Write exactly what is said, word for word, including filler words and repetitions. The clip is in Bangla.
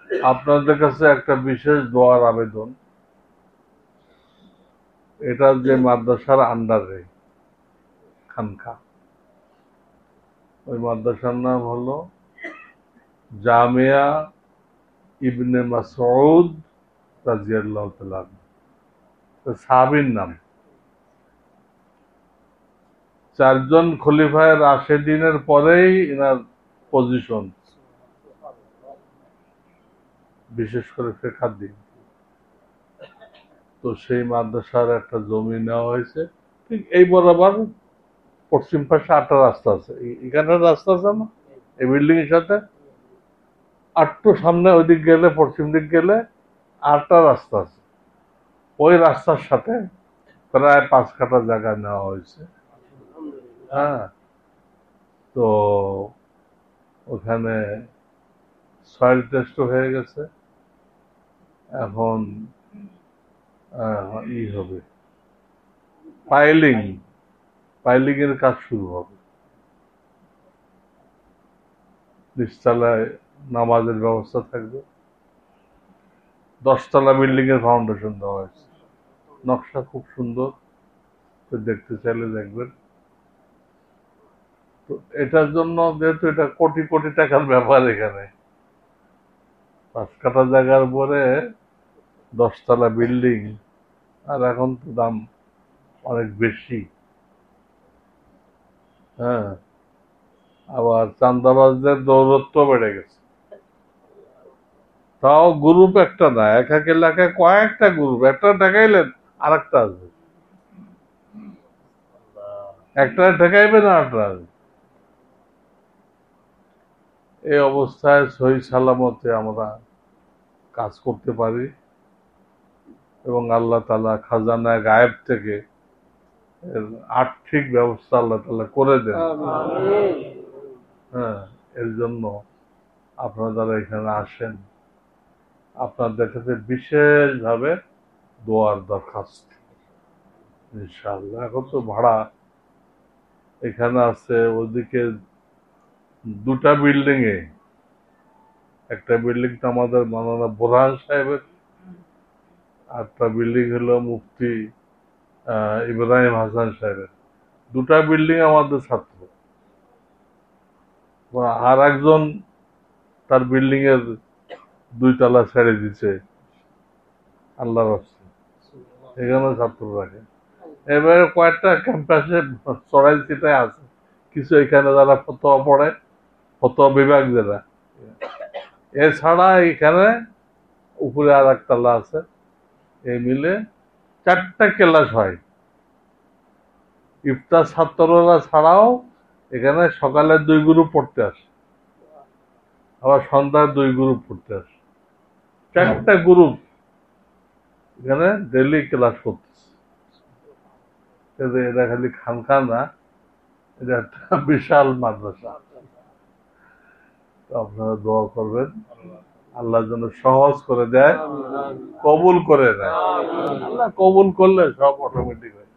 আপনাদের কাছে একটা বিশেষ দোয়ার আবেদন। এটা যে মাদ্রাসার আন্ডারে খানকা, ওই মাদ্রাসার নাম হলো জামিয়া ইবনে মাসউদ রাদিয়াল্লাহু তাআলা, সাহাবীর নাম। চারজন খলিফায়ে রাশেদিনের পরেই এনার পজিশন, বিশেষ করে ফিকহের দিক। তো সেই মাদ্রাসার একটা জমি নেওয়া হয়েছে ঠিক এই বরাবর, পশ্চিম পাশে আটটা রাস্তা আছে, এখানে রাস্তা আছে না এই বিল্ডিং এর সাথে, আটটু সামনে ওই দিক গেলে, পশ্চিম দিক গেলে আটটা রাস্তা আছে। ওই রাস্তার সাথে প্রায় পাঁচ কাঠা জায়গা নেওয়া হয়েছে। হ্যাঁ, তো ওখানে সয়েল টেস্ট হয়ে গেছে, এখন ই হবে পাইলিং, পাইলিং এর কাজ শুরু হবে। নিচতলায় নামাজের ব্যবস্থা থাকবে, দশতলা বিল্ডিং এর ফাউন্ডেশন দেওয়া হয়েছে। নকশা খুব সুন্দর, দেখতে চাইলে দেখবেন। তো এটার জন্য যেহেতু এটা কোটি কোটি টাকার ব্যাপার, এখানে পাঁচ কাঠা জায়গার উপরে দশতলা বিল্ডিং, আর এখন তো দাম অনেক বেশি। হ্যাঁ, আবার চান্দাবাজদের দৌরত্ব বেড়ে গেছে। তাও গ্রুপ একটা না, এক এক এলাকায় কয়েকটা গ্রুপ, একটা ঠেকাইলেন আর একটা আসবে, একটা ঠেকাইবেন আর একটা আসবে। এই অবস্থায় সহি সালামতে আমরা কাজ করতে পারি এবং আল্লাহ তাআলা খাজানায় গায়েব থেকে এর আর্থিক ব্যবস্থা আল্লাহ তাআলা করে দেন। হ্যাঁ, এর জন্য আপনারা যারা এখানে আসেন, আপনাদের কাছে বিশেষভাবে দোয়ার দরখাস্ত। ইনশাআল্লাহ এখন তো ভাড়া এখানে আছে, ওদিকে দুটা বিল্ডিং এ, একটা বিল্ডিং তো আমাদের মাওলানা বোরহান সাহেবের, আরেকটা বিল্ডিং হলো মুফতি আহ ইব্রাহিম হাসান সাহেবের। দুটা বিল্ডিং আমাদের ছাত্র, আর একজন তার বিল্ডিং এর দুই তলা ছেড়ে দিচ্ছে আল্লাহর রাস্তা, এখানে ছাত্র রাখে। এবারে কয়েকটা ক্যাম্পাসে চড়াই চিটায় আছে, কিছু এখানে যারা ফতোয়া পড়ে, ফতোয়া বিভাগ যারা, এছাড়া এখানে উপরে আর এক তলা আছে, এই মিলে চারটা ক্লাস হয়। ইফতার ছাত্ররা ছাড়াও এখানে সকালে দুই গ্রুপ পড়তে আসে, আবার সন্ধ্যায় দুই গ্রুপ পড়তে আসে, চারটা গ্রুপ এখানে ডেইলি ক্লাস করতেছে। এটা খালি খানকা না, এটা একটা বিশাল মাদ্রাসা। আপনারা দোয়া করবেন আল্লাহ যেন সহজ করে দেয়, কবুল করে দেয়। আল্লাহ কবুল করলে সব অটোমেটিক হয়।